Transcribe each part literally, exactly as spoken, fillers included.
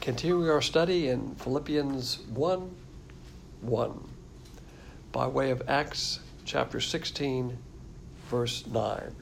Continuing our study in Philippians one one by way of Acts chapter sixteen, verse nine.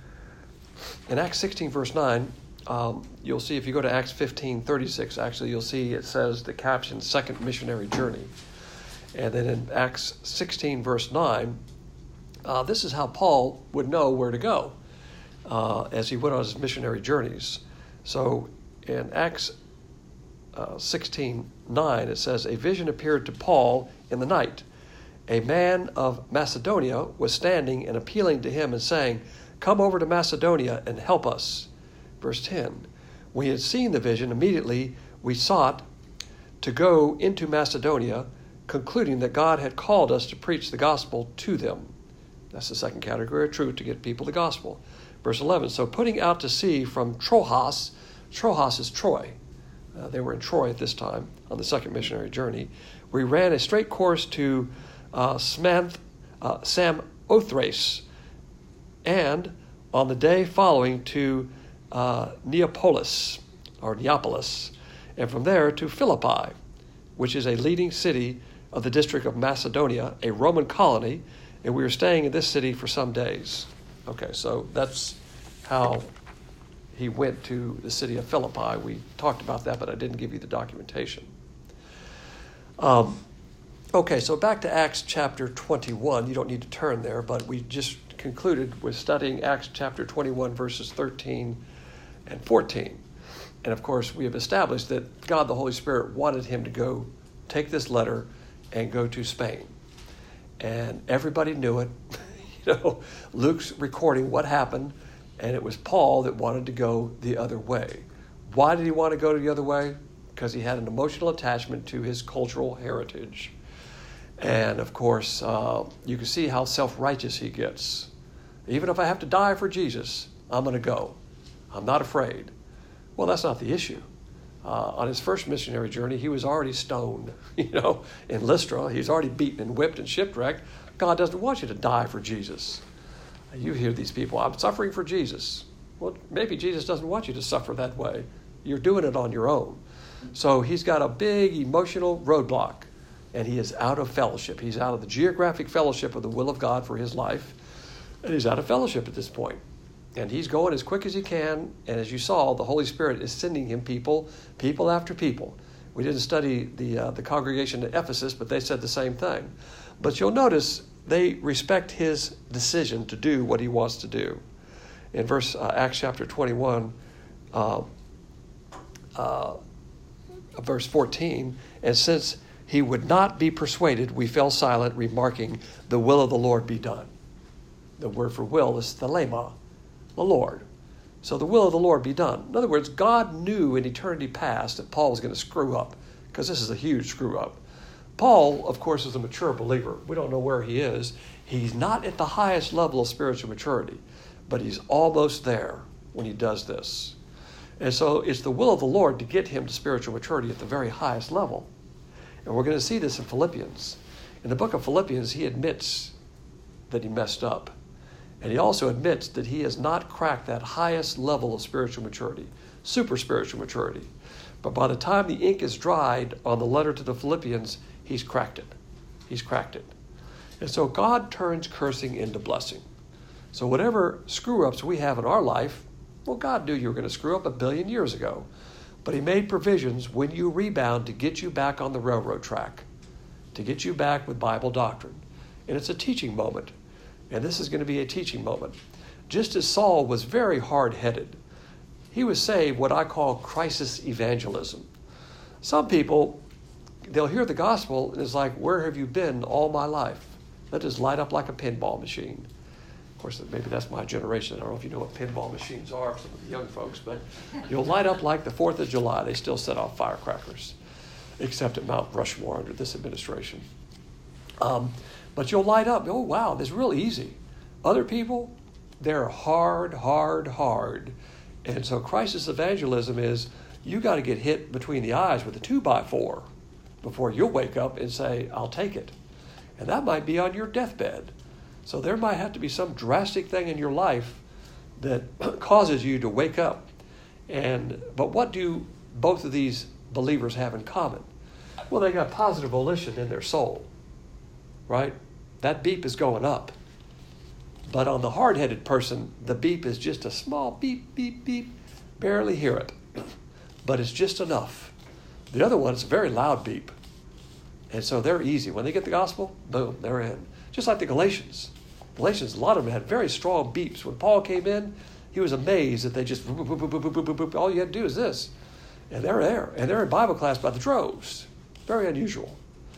In Acts sixteen, verse nine, um, you'll see if you go to Acts fifteen thirty-six, actually you'll see it says the caption, Second Missionary Journey. And then in Acts sixteen, verse nine, uh, this is how Paul would know where to go uh, as he went on his missionary journeys. So in Acts Uh, sixteen nine, it says, a vision appeared to Paul in the night. A man of Macedonia was standing and appealing to him and saying, come over to Macedonia and help us. Verse ten, when he had seen the vision, immediately we sought to go into Macedonia, concluding that God had called us to preach the gospel to them. That's the second category of truth, to get people the gospel. Verse eleven, so putting out to sea from Troas, Troas is Troy. Uh, they were in Troy at this time on the second missionary journey. We ran a straight course to uh, Smanth, uh, Samothrace, and on the day following to uh, Neapolis, or Neapolis, and from there to Philippi, which is a leading city of the district of Macedonia, a Roman colony, and we were staying in this city for some days. Okay, so that's how he went to the city of Philippi. We talked about that, but I didn't give you the documentation. Um, okay, so back to Acts chapter twenty-one. You don't need to turn there, but we just concluded with studying Acts chapter twenty-one, verses thirteen and fourteen. And of course, we have established that God, the Holy Spirit, wanted him to go take this letter and go to Spain. And everybody knew it. You know, Luke's recording what happened, and it was Paul that wanted to go the other way. Why did he want to go the other way? Because he had an emotional attachment to his cultural heritage. And of course, uh, you can see how self-righteous he gets. Even if I have to die for Jesus, I'm going to go. I'm not afraid. Well, that's not the issue. Uh, on his first missionary journey, he was already stoned, you know, in Lystra. He's already beaten and whipped and shipwrecked. God doesn't want you to die for Jesus. You hear these people, I'm suffering for Jesus. Well, maybe Jesus doesn't want you to suffer that way. You're doing it on your own. So he's got a big emotional roadblock, and he is out of fellowship. He's out of the geographic fellowship of the will of God for his life, and he's out of fellowship at this point. And he's going as quick as he can, and as you saw, the Holy Spirit is sending him people, people after people. We didn't study the uh, the congregation at Ephesus, but they said the same thing. But you'll notice they respect his decision to do what he wants to do. In verse uh, Acts chapter twenty-one, uh, uh, verse fourteen, and since he would not be persuaded, we fell silent, remarking, the will of the Lord be done. The word for will is thelema, the Lord. So the will of the Lord be done. In other words, God knew in eternity past that Paul was going to screw up, because this is a huge screw up. Paul, of course, is a mature believer. We don't know where he is. He's not at the highest level of spiritual maturity, but he's almost there when he does this. And so it's the will of the Lord to get him to spiritual maturity at the very highest level. And we're going to see this in Philippians. In the book of Philippians, he admits that he messed up. And he also admits that he has not cracked that highest level of spiritual maturity, super spiritual maturity. But by the time the ink is dried on the letter to the Philippians, he's cracked it. He's cracked it. And so God turns cursing into blessing. So whatever screw-ups we have in our life, well, God knew you were going to screw up a billion years ago. But he made provisions when you rebound to get you back on the railroad track, to get you back with Bible doctrine. And it's a teaching moment. And this is going to be a teaching moment. Just as Saul was very hard-headed, he was saved what I call crisis evangelism. Some people, they'll hear the gospel and it's like, where have you been all my life? That just light up like a pinball machine. Of course, maybe that's my generation. I don't know if you know what pinball machines are, some of the young folks, but you'll light up like the fourth of July. They still set off firecrackers, except at Mount Rushmore under this administration. Um, but you'll light up. Oh, wow, this is real easy. Other people, they're hard, hard, hard. And so crisis evangelism is you got to get hit between the eyes with a two by four before you'll wake up and say, I'll take it. And that might be on your deathbed. So there might have to be some drastic thing in your life that causes you to wake up. And but what do both of these believers have in common? Well, they got positive volition in their soul, right? That beep is going up. But on the hard-headed person, the beep is just a small beep, beep, beep. Barely hear it. But it's just enough. The other one is a very loud beep. And so they're easy. When they get the gospel, boom, they're in. Just like the Galatians. Galatians, a lot of them had very strong beeps. When Paul came in, he was amazed that they just, boop, boop, boop, boop, boop, boop, boop. All you had to do is this. And they're there. And they're in Bible class by the droves. Very unusual.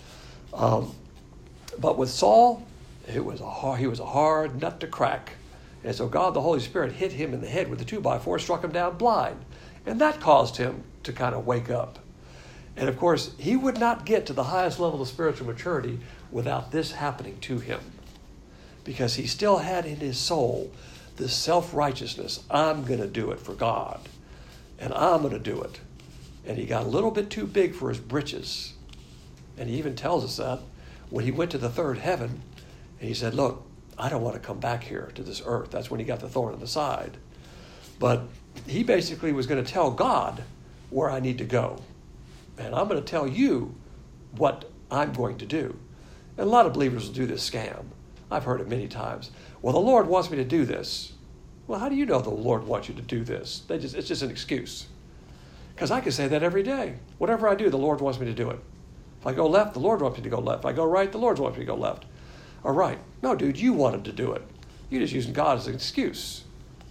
Um, but with Saul, it was a hard, he was a hard nut to crack. And so God, the Holy Spirit, hit him in the head with the two by four, struck him down blind. And that caused him to kind of wake up. And of course, he would not get to the highest level of spiritual maturity without this happening to him. Because he still had in his soul this self-righteousness. I'm going to do it for God. And I'm going to do it. And he got a little bit too big for his britches. And he even tells us that when he went to the third heaven, and he said, look, I don't want to come back here to this earth. That's when he got the thorn in the side. But he basically was going to tell God where I need to go. And I'm going to tell you what I'm going to do. And a lot of believers will do this scam. I've heard it many times. Well, the Lord wants me to do this. Well, how do you know the Lord wants you to do this? They just, it's just an excuse. Because I can say that every day. Whatever I do, the Lord wants me to do it. If I go left, the Lord wants me to go left. If I go right, the Lord wants me to go left. All right. No, dude, you wanted to do it. You're just using God as an excuse.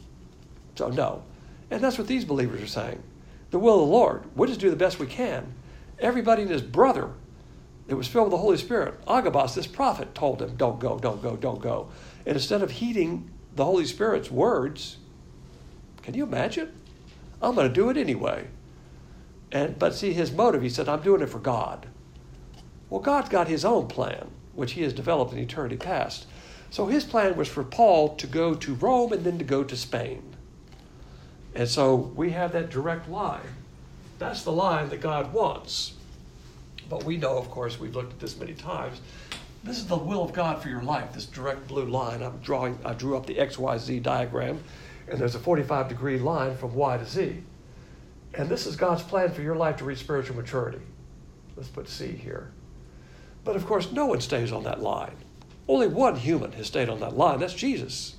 So, no. And that's what these believers are saying. The will of the Lord. We'll just do the best we can. Everybody and his brother that was filled with the Holy Spirit, Agabus, this prophet, told him, don't go, don't go, don't go. And instead of heeding the Holy Spirit's words, can you imagine? I'm going to do it anyway. And But see, his motive, he said, I'm doing it for God. Well, God's got his own plan, which he has developed in eternity past. So his plan was for Paul to go to Rome and then to go to Spain. And so we have that direct line. That's the line that God wants. But we know, of course, we've looked at this many times, this is the will of God for your life, this direct blue line. I'm drawing, I drew up the X Y Z diagram, and there's a forty-five degree line from Y to Z. And this is God's plan for your life to reach spiritual maturity. Let's put C here. But of course, no one stays on that line. Only one human has stayed on that line. That's Jesus.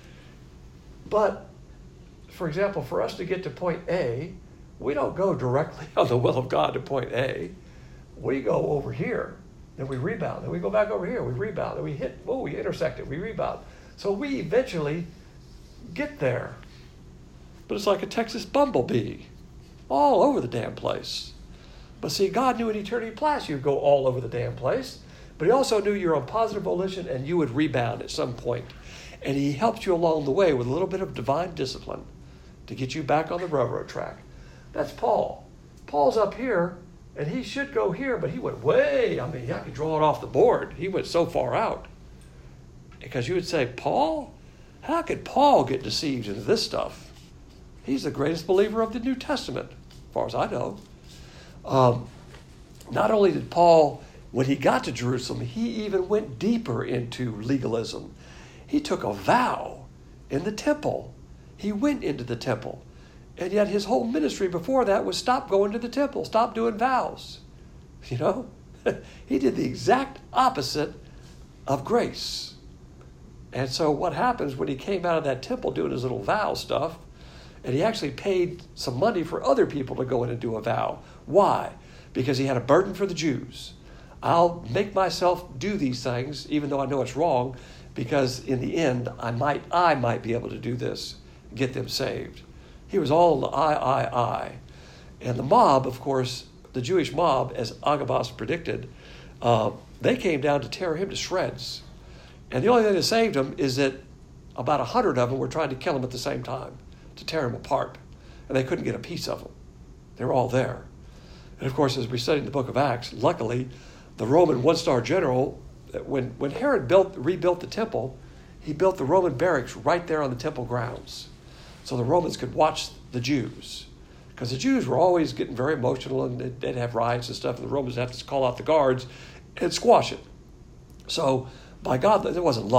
But, for example, for us to get to point A, we don't go directly on the will of God to point A. We go over here, then we rebound. Then we go back over here, we rebound. Then we hit, oh, we intersect it, we rebound. So we eventually get there. But it's like a Texas bumblebee, all over the damn place. But see, God knew in eternity past you'd go all over the damn place. But he also knew you're on positive volition and you would rebound at some point. And he helped you along the way with a little bit of divine discipline to get you back on the railroad track. That's Paul. Paul's up here, and he should go here, but he went way, I mean, I could draw it off the board. He went so far out. Because you would say, Paul? How could Paul get deceived into this stuff? He's the greatest believer of the New Testament, as far as I know. Um, not only did Paul, when he got to Jerusalem, he even went deeper into legalism. He took a vow in the temple. He went into the temple. And yet his whole ministry before that was stop going to the temple, stop doing vows. You know, he did the exact opposite of grace. And so what happens when he came out of that temple doing his little vow stuff, and he actually paid some money for other people to go in and do a vow. Why? Because he had a burden for the Jews. I'll make myself do these things, even though I know it's wrong, because in the end, I might I might be able to do this, get them saved. He was all the I, I, I. And the mob, of course, the Jewish mob, as Agabus predicted, uh, they came down to tear him to shreds. And the only thing that saved him is that about a hundred of them were trying to kill him at the same time, to tear him apart. And they couldn't get a piece of him. They were all there. And of course, as we study in the book of Acts, luckily, the Roman one-star general, when, when Herod built, rebuilt the temple, he built the Roman barracks right there on the temple grounds. So the Romans could watch the Jews. Because the Jews were always getting very emotional and they'd, they'd have riots and stuff, and the Romans would have to call out the guards and squash it. So, by God, there wasn't luck.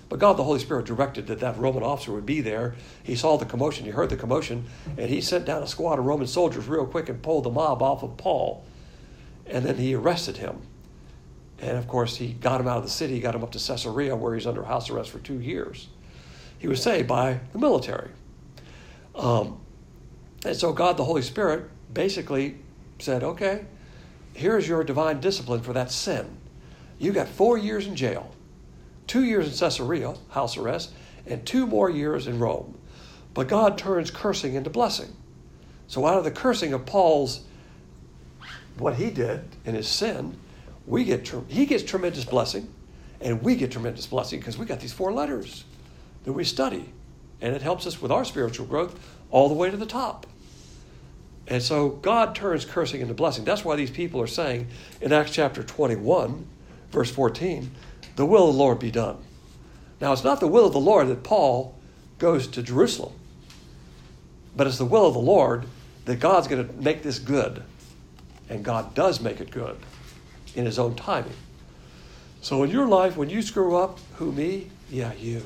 But God, the Holy Spirit, directed that that Roman officer would be there. He saw the commotion. He heard the commotion. And he sent down a squad of Roman soldiers real quick and pulled the mob off of Paul. And then he arrested him. And, of course, he got him out of the city. He got him up to Caesarea, where he's under house arrest for two years. He was saved by the military. Um, and so God, the Holy Spirit, basically said, okay, here's your divine discipline for that sin. You got four years in jail. Two years in Caesarea, house arrest, and two more years in Rome. But God turns cursing into blessing. So out of the cursing of Paul's, what he did in his sin, we get he gets tremendous blessing, and we get tremendous blessing because we got these four letters that we study. And it helps us with our spiritual growth all the way to the top. And so God turns cursing into blessing. That's why these people are saying in Acts chapter twenty-one, verse fourteen, the will of the Lord be done. Now, it's not the will of the Lord that Paul goes to Jerusalem, but it's the will of the Lord that God's going to make this good. And God does make it good in his own timing. So in your life, when you screw up, who, me? Yeah, you.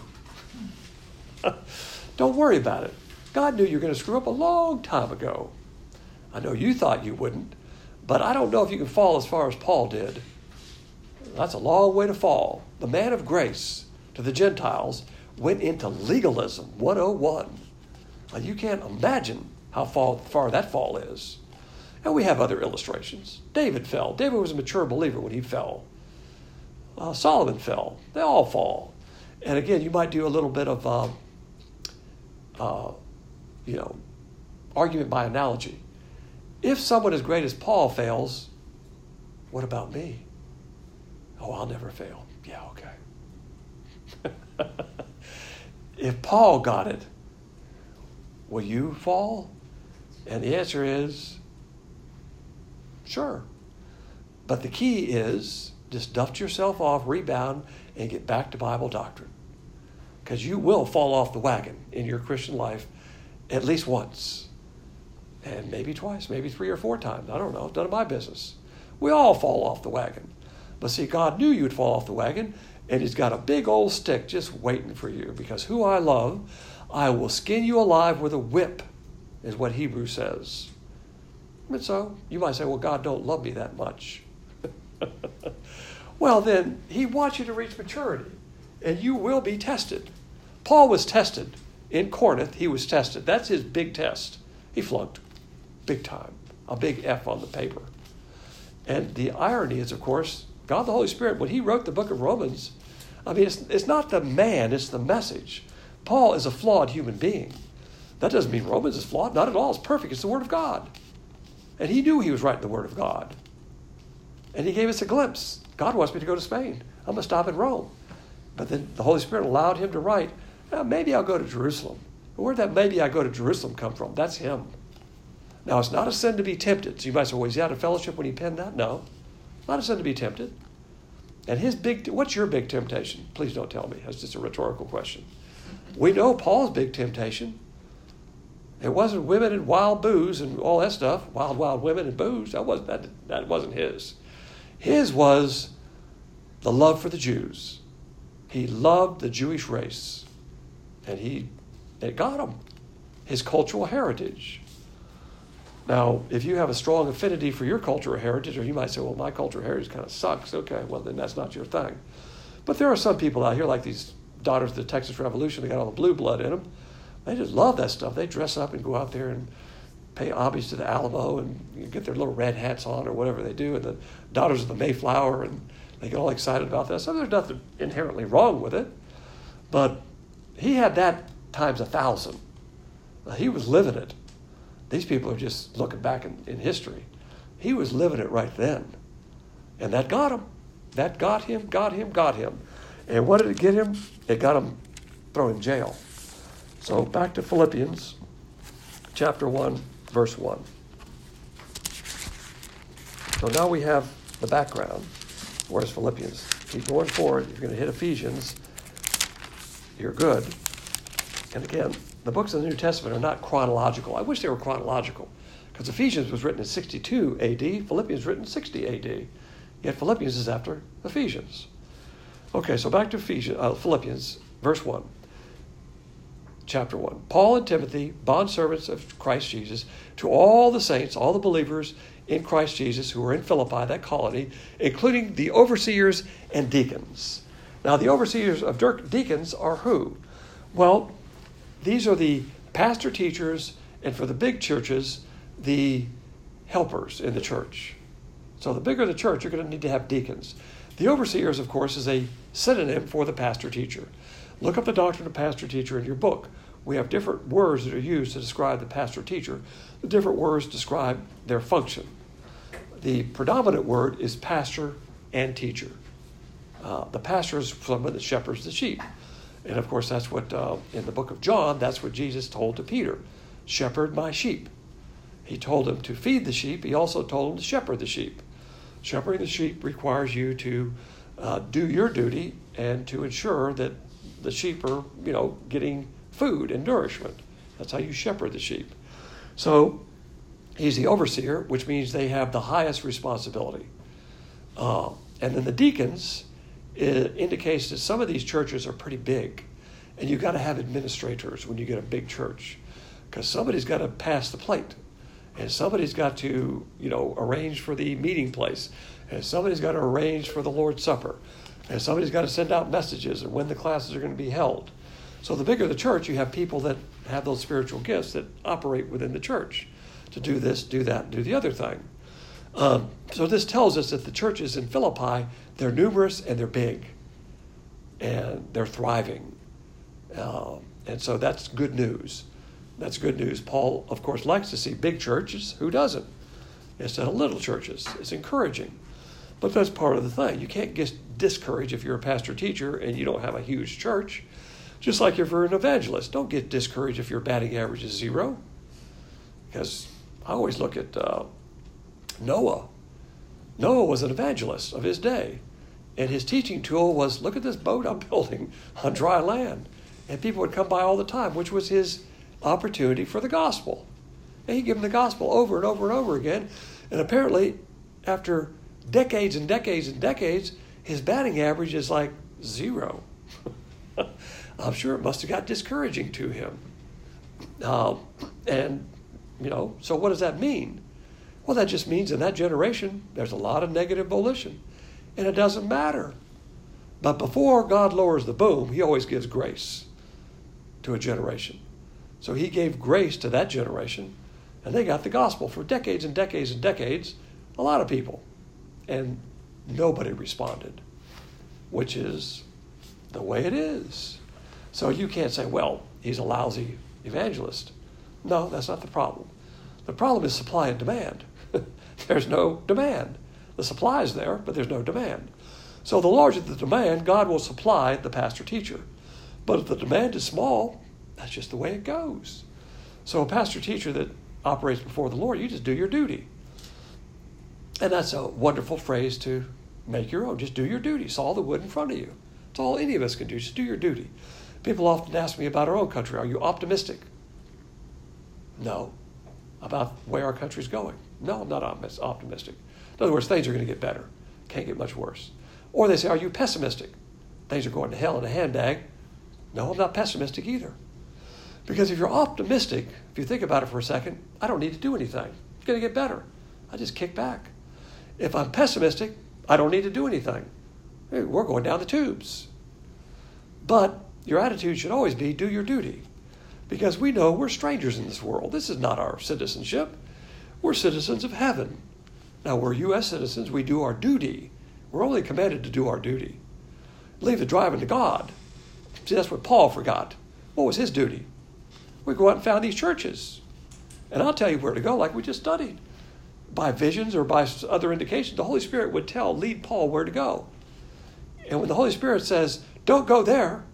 Don't worry about it. God knew you were going to screw up a long time ago. I know you thought you wouldn't, but I don't know if you can fall as far as Paul did. That's a long way to fall. The man of grace to the Gentiles went into legalism one oh one. Now, you can't imagine how far, far that fall is. And we have other illustrations. David fell. David was a mature believer when he fell. Uh, Solomon fell. They all fall. And again, you might do a little bit of, uh, uh, you know, argument by analogy. If someone as great as Paul fails, what about me? Oh, I'll never fail. Yeah, okay. If Paul got it, will you fall? And the answer is, sure. But the key is just dust yourself off, rebound, and get back to Bible doctrine. Because you will fall off the wagon in your Christian life at least once. And maybe twice, maybe three or four times. I don't know. It's none of my business. We all fall off the wagon. But see, God knew you'd fall off the wagon, and he's got a big old stick just waiting for you. Because who I love, I will skin you alive with a whip, is what Hebrews says. And so, you might say, well, God don't love me that much. Well, then, he wants you to reach maturity, and you will be tested. Paul was tested. In Corinth, he was tested. That's his big test. He flunked, big time, a big F on the paper. And the irony is, of course, God the Holy Spirit, when he wrote the book of Romans, I mean, it's, it's not the man, it's the message. Paul is a flawed human being. That doesn't mean Romans is flawed. Not at all. It's perfect. It's the Word of God. And he knew he was writing the Word of God. And he gave us a glimpse. God wants me to go to Spain. I'm going to stop in Rome. But then the Holy Spirit allowed him to write, now, maybe I'll go to Jerusalem. Where'd that maybe I go to Jerusalem come from? That's him. Now, it's not a sin to be tempted. So you might say, well, was he out of fellowship when he penned that? No. Not a sin to be tempted. And his big, what's your big temptation? Please don't tell me. That's just a rhetorical question. We know Paul's big temptation. It wasn't women and wild booze and all that stuff. Wild, wild women and booze. That wasn't, that, that wasn't his. His was the love for the Jews. He loved the Jewish race. And he, it got him. His cultural heritage. Now, if you have a strong affinity for your cultural heritage, or you might say, well, my cultural heritage kind of sucks. Okay, well, then that's not your thing. But there are some people out here, like these daughters of the Texas Revolution, they got all the blue blood in them. They just love that stuff. They dress up and go out there and pay homage to the Alamo and get their little red hats on or whatever they do. And the daughters of the Mayflower, and they get all excited about that. So there's nothing inherently wrong with it. But he had that times a thousand. He was living it. These people are just looking back in, in history. He was living it right then. And that got him. That got him, got him, got him. And what did it get him? It got him thrown in jail. So back to Philippians chapter one, verse one. So now we have the background. Where's Philippians? Keep going forward. You're going to hit Ephesians. You're good. And again, the books of the New Testament are not chronological. I wish they were chronological, because Ephesians was written in sixty-two A D, Philippians written in sixty A D. Yet Philippians is after Ephesians. Okay, so back to Ephesians, uh, Philippians, verse one. Chapter one. Paul and Timothy, bondservants of Christ Jesus, to all the saints, all the believers in Christ Jesus who are in Philippi, that colony, including the overseers and deacons. Now, the overseers of deacons are who? Well, these are the pastor teachers, and for the big churches, the helpers in the church. So the bigger the church, you're going to need to have deacons. The overseers, of course, is a synonym for the pastor teacher. Look up the doctrine of pastor teacher in your book. We have different words that are used to describe the pastor teacher. The different words describe their function. The predominant word is pastor and teacher. Uh, the pastor is someone that shepherds the sheep. And of course, that's what, uh, in the book of John, that's what Jesus told to Peter. Shepherd my sheep. He told him to feed the sheep. He also told him to shepherd the sheep. Shepherding the sheep requires you to uh, do your duty and to ensure that the sheep are, you know, getting food and nourishment. That's how you shepherd the sheep. So he's the overseer, which means they have the highest responsibility. Uh, and then the deacons, it indicates that some of these churches are pretty big, and you've got to have administrators when you get a big church, because somebody's got to pass the plate, and somebody's got to, you know, arrange for the meeting place, and somebody's got to arrange for the Lord's Supper, and somebody's got to send out messages and when the classes are going to be held. So the bigger the church, you have people that have those spiritual gifts that operate within the church to do this, do that, do the other thing. Um, so this tells us that the churches in Philippi, they're numerous and they're big, and they're thriving. Uh, and so that's good news. That's good news. Paul, of course, likes to see big churches. Who doesn't? Instead of little churches. It's encouraging. But that's part of the thing. You can't get discouraged if you're a pastor-teacher and you don't have a huge church. Just like if you're an evangelist. Don't get discouraged if your batting average is zero. Because I always look at uh, Noah. Noah was an evangelist of his day. And his teaching tool was, look at this boat I'm building on dry land. And people would come by all the time, which was his opportunity for the gospel. And he'd give them the gospel over and over and over again. And apparently, after decades and decades and decades, his batting average is like zero. I'm sure it must have got discouraging to him. Uh, and, you know, so what does that mean? Well, that just means in that generation, there's a lot of negative volition. And it doesn't matter. But before God lowers the boom, he always gives grace to a generation. So he gave grace to that generation, and they got the gospel for decades and decades and decades, a lot of people. And nobody responded, which is the way it is. So you can't say, well, he's a lousy evangelist. No, that's not the problem. The problem is supply and demand. There's no demand. The supply is there, but there's no demand. So the larger the demand, God will supply the pastor-teacher. But if the demand is small, that's just the way it goes. So a pastor-teacher that operates before the Lord, you just do your duty. And that's a wonderful phrase to make your own. Just do your duty. Saw the wood in front of you. It's all any of us can do. Just do your duty. People often ask me about our own country. Are you optimistic? No. About where our country's going? No, I'm not optimistic. In other words, things are going to get better. Can't get much worse. Or they say, are you pessimistic? Things are going to hell in a handbag. No, I'm not pessimistic either. Because if you're optimistic, if you think about it for a second, I don't need to do anything. It's going to get better. I just kick back. If I'm pessimistic, I don't need to do anything. Hey, we're going down the tubes. But your attitude should always be do your duty. Because we know we're strangers in this world. This is not our citizenship. We're citizens of heaven. Now, we're U S citizens. We do our duty. We're only commanded to do our duty. Leave the driving to God. See, that's what Paul forgot. What was his duty? We go out and found these churches. And I'll tell you where to go, like we just studied. By visions or by other indications, the Holy Spirit would tell, lead Paul where to go. And when the Holy Spirit says, don't go there,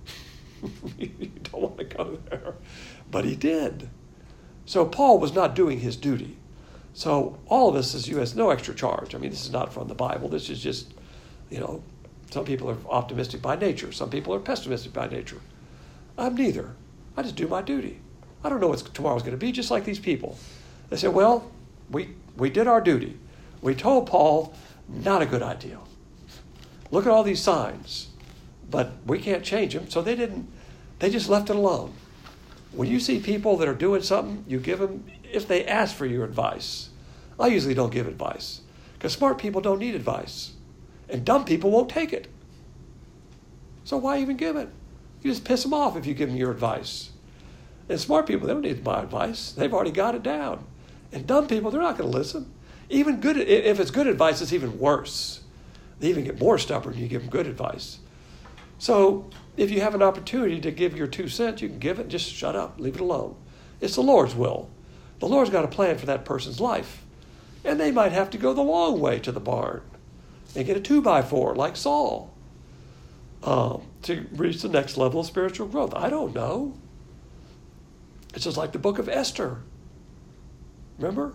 you don't want to go there. But he did. So Paul was not doing his duty. So all of us as U S, no extra charge. I mean, this is not from the Bible. This is just, you know, some people are optimistic by nature. Some people are pessimistic by nature. I'm neither. I just do my duty. I don't know what tomorrow's going to be, just like these people. They say, well, we, we did our duty. We told Paul, not a good idea. Look at all these signs. but we can't change them. So they didn't, they just left it alone. When you see people that are doing something, you give them, if they ask for your advice. I usually don't give advice because smart people don't need advice and dumb people won't take it. So why even give it? You just piss them off if you give them your advice. And smart people, they don't need my advice. They've already got it down. And dumb people, they're not going to listen. Even good, if it's good advice, it's even worse. They even get more stubborn when you give them good advice. So if you have an opportunity to give your two cents, you can give it. Just shut up. Leave it alone. It's the Lord's will. The Lord's got a plan for that person's life. And they might have to go the long way to the barn and get a two by four like Saul um, to reach the next level of spiritual growth. I don't know. It's just like the book of Esther. Remember?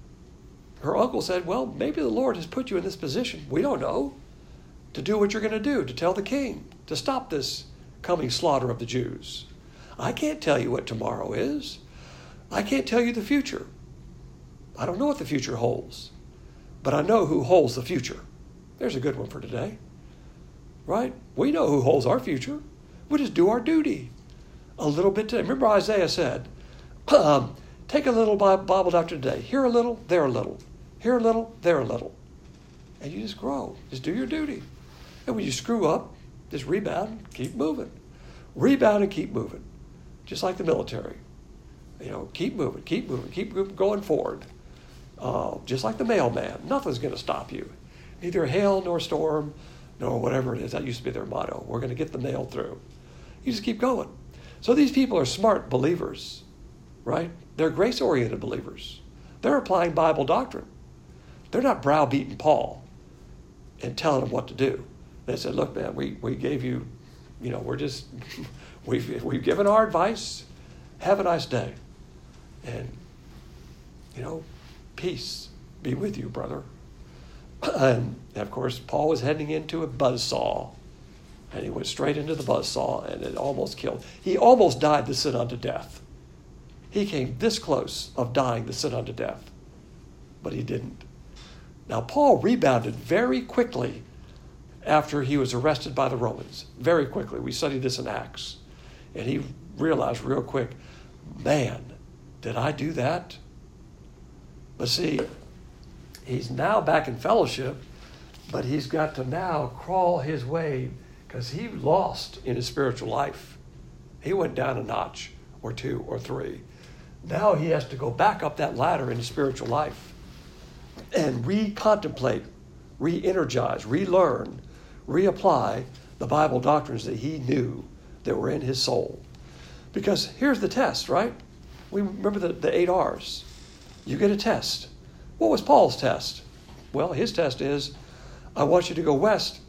Her uncle said, well, maybe the Lord has put you in this position. We don't know. To do what you're going to do, to tell the king, to stop this coming slaughter of the Jews. I can't tell you what tomorrow is. I can't tell you the future. I don't know what the future holds, but I know who holds the future. There's a good one for today, right? We know who holds our future. We just do our duty a little bit today. Remember Isaiah said, um, take a little Bible doctrine today. Here a little, there a little. Here a little, there a little. And you just grow. Just do your duty. And when you screw up, just rebound, keep moving. Rebound and keep moving. Just like the military. You know, keep moving, keep moving, keep going forward. Uh, just like the mailman. Nothing's going to stop you. Neither hail nor storm nor whatever it is. That used to be their motto. We're going to get the mail through. You just keep going. So these people are smart believers, right? They're grace-oriented believers. They're applying Bible doctrine. They're not browbeating Paul and telling him what to do. They said, look, man, we, we gave you, you know, we're just, we've, we've given our advice. Have a nice day. And, you know, peace be with you, brother. And, of course, Paul was heading into a buzzsaw. And he went straight into the buzzsaw, and it almost killed. He almost died the sin unto death. He came this close of dying the sin unto death. But he didn't. Now, Paul rebounded very quickly after he was arrested by the Romans. Very quickly. We studied this in Acts. And he realized real quick, man, did I do that? But see, he's now back in fellowship, but he's got to now crawl his way because he lost in his spiritual life. He went down a notch or two or three. Now he has to go back up that ladder in his spiritual life and re-contemplate, re-energize, relearn, reapply the Bible doctrines that he knew that were in his soul. Because here's the test, right? We remember the, the eight R's. You get a test. What was Paul's test? Well, his test is, I want you to go west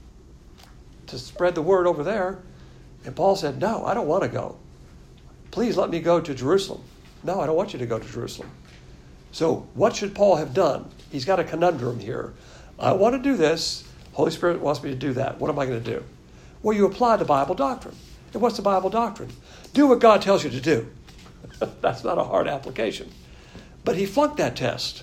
to spread the word over there. And Paul said, no, I don't want to go. Please let me go to Jerusalem. No, I don't want you to go to Jerusalem. So what should Paul have done? He's got a conundrum here. I want to do this. Holy Spirit wants me to do that. What am I going to do? Well, you apply the Bible doctrine. And what's the Bible doctrine? Do what God tells you to do. That's not a hard application. But he flunked that test.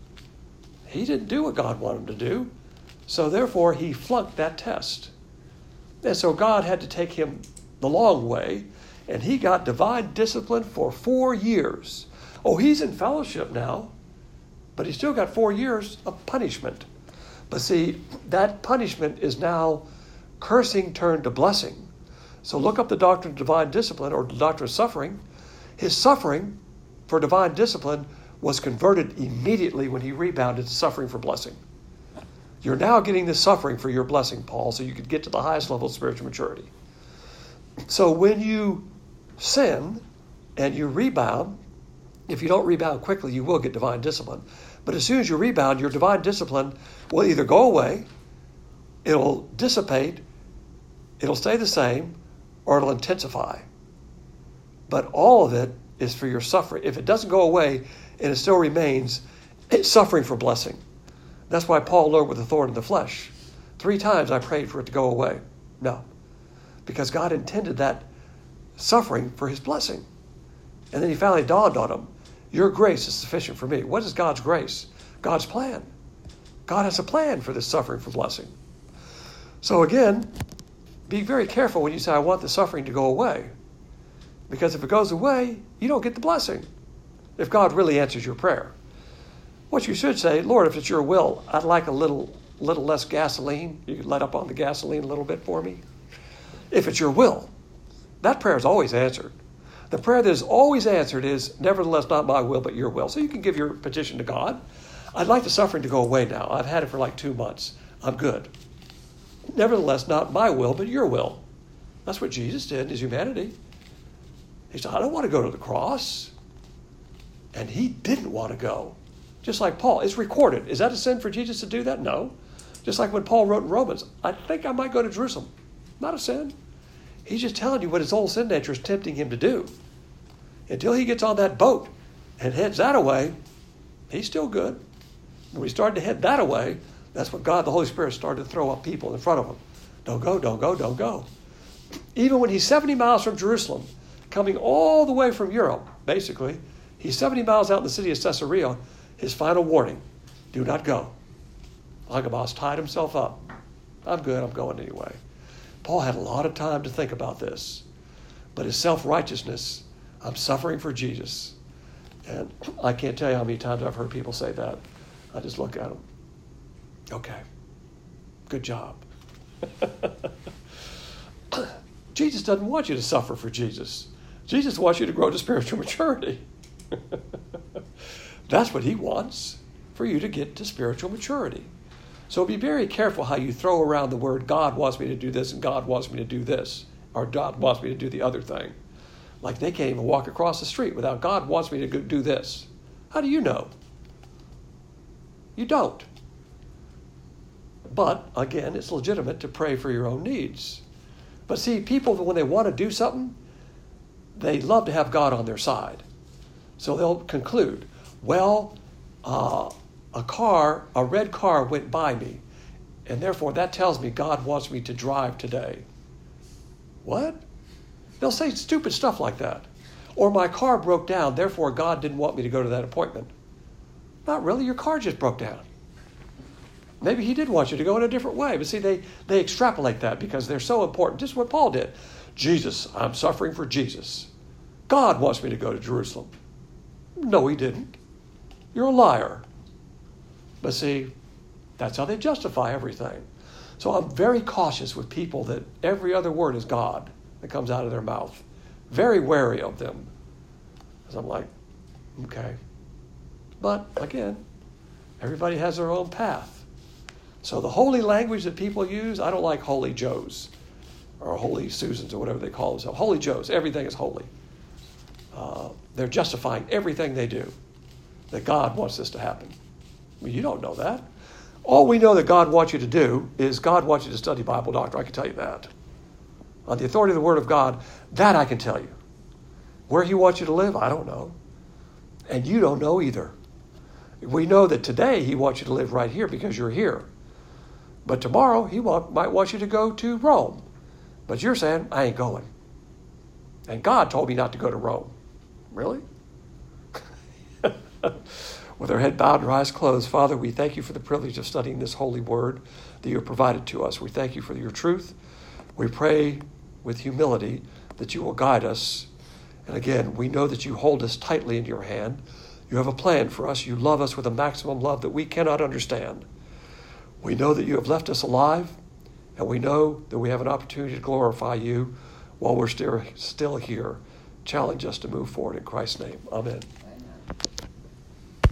He didn't do what God wanted him to do. So therefore, he flunked that test. And so God had to take him the long way, and he got divine discipline for four years. Oh, he's in fellowship now, but he's still got four years of punishment. But see, that punishment is now cursing turned to blessing. So look up the doctrine of divine discipline or the doctrine of suffering. His suffering for divine discipline was converted immediately when he rebounded to suffering for blessing. You're now getting the suffering for your blessing, Paul, so you could get to the highest level of spiritual maturity. So when you sin and you rebound, if you don't rebound quickly, you will get divine discipline. But as soon as you rebound, your divine discipline will either go away, it'll dissipate, it'll stay the same, or it'll intensify. But all of it is for your suffering. If it doesn't go away and it still remains, it's suffering for blessing. That's why Paul learned with the thorn in the flesh. Three times I prayed for it to go away. No. Because God intended that suffering for his blessing. And then he finally dawned on him, your grace is sufficient for me. What is God's grace? God's plan. God has a plan for this suffering for blessing. So again, be very careful when you say, I want the suffering to go away. Because if it goes away, you don't get the blessing. If God really answers your prayer. What you should say, Lord, if it's your will, I'd like a little little less gasoline. You could let up on the gasoline a little bit for me. If it's your will. That prayer is always answered. The prayer that is always answered is, nevertheless, not my will, but your will. So you can give your petition to God. I'd like the suffering to go away now. I've had it for like two months. I'm good. Nevertheless, not my will, but your will. That's what Jesus did in his humanity. He said, I don't want to go to the cross. And he didn't want to go. Just like Paul. It's recorded. Is that a sin for Jesus to do that? No. Just like when Paul wrote in Romans, I think I might go to Jerusalem. Not a sin. He's just telling you what his old sin nature is tempting him to do. Until he gets on that boat and heads that away, he's still good. When he started to head that away, that's when God, the Holy Spirit, started to throw up people in front of him. Don't go, don't go, don't go. Even when he's seventy miles from Jerusalem, coming all the way from Europe, basically, he's seventy miles out in the city of Caesarea, his final warning, do not go. Agabus tied himself up. I'm good, I'm going anyway. Paul had a lot of time to think about this. But his self-righteousness, I'm suffering for Jesus. And I can't tell you how many times I've heard people say that. I just look at them. Okay, good job. Jesus doesn't want you to suffer for Jesus. Jesus wants you to grow to spiritual maturity. That's what he wants, for you to get to spiritual maturity. So be very careful how you throw around the word, God wants me to do this and God wants me to do this, or God wants me to do the other thing. Like they can't even walk across the street without God wants me to go do this. How do you know? You don't. But, again, it's legitimate to pray for your own needs. But see, people, when they want to do something, they love to have God on their side. So they'll conclude, well, uh, a car, a red car went by me, and therefore that tells me God wants me to drive today. What? They'll say stupid stuff like that. Or my car broke down, therefore God didn't want me to go to that appointment. Not really, your car just broke down. Maybe he did want you to go in a different way. But see, they, they extrapolate that because they're so important. Just what Paul did. Jesus, I'm suffering for Jesus. God wants me to go to Jerusalem. No, he didn't. You're a liar. But see, that's how they justify everything. So I'm very cautious with people that every other word is God that comes out of their mouth. Very wary of them. Because I'm like, okay. But again, everybody has their own path. So the holy language that people use, I don't like holy Joes or holy Susans or whatever they call themselves. Holy Joes, everything is holy. Uh, they're justifying everything they do, that God wants this to happen. Well, you don't know that. All we know that God wants you to do is God wants you to study Bible doctrine. I can tell you that. On the authority of the Word of God, that I can tell you. Where he wants you to live, I don't know. And you don't know either. We know that today he wants you to live right here because you're here. But tomorrow he want, might want you to go to Rome. But you're saying, I ain't going. And God told me not to go to Rome. Really? With our head bowed and our eyes closed, Father, we thank you for the privilege of studying this holy word that you have provided to us. We thank you for your truth. We pray with humility that you will guide us. And again, we know that you hold us tightly in your hand. You have a plan for us. You love us with a maximum love that we cannot understand. We know that you have left us alive, and we know that we have an opportunity to glorify you while we're still, still here. Challenge us to move forward in Christ's name. Amen.